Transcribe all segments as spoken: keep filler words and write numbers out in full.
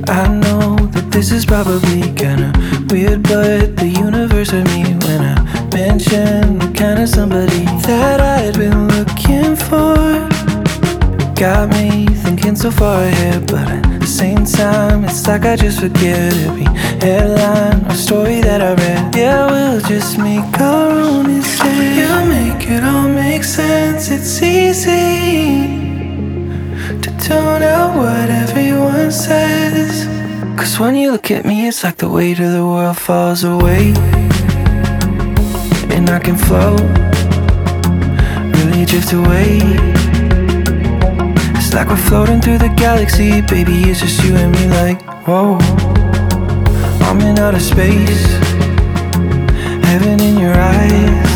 I know that this is probably kinda weird, but the universe heard me when I mentioned the kind of somebody that I'd been looking for. Got me thinking so far ahead, but at the same time it's like I just forget every headline or story that I read. Yeah, we'll just make our own instead. You make it all make sense. It's easy to tune out what everyone says, 'cause when you look at me it's like the weight of the world falls away, and I can float, really drift away. It's like we're floating through the galaxy, baby, it's just you and me. Like, whoa, I'm in outer space, heaven in your eyes.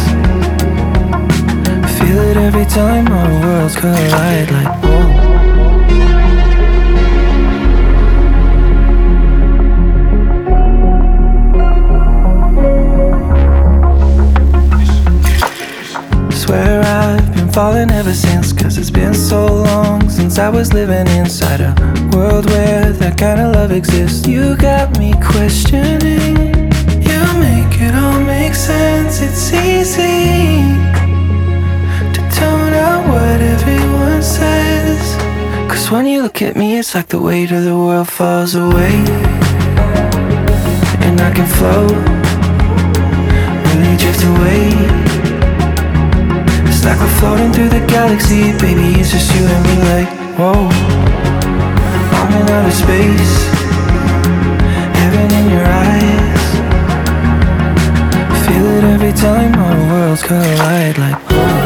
Feel it every time our worlds collide. Like, whoa. Swear I've been falling ever since, 'cause it's been so long since I was living inside a world where that kind of love exists. You got me questioning. You make it all make sense. It's easy to tune out what everyone says, 'cause when you look at me it's like the weight of the world falls away, and I can float, really drift away. It's like we're floating through the galaxy, baby, it's just you and me. Like, whoa, I'm in outer space, heaven in your eyes. Feel it every time our worlds collide. Like, whoa.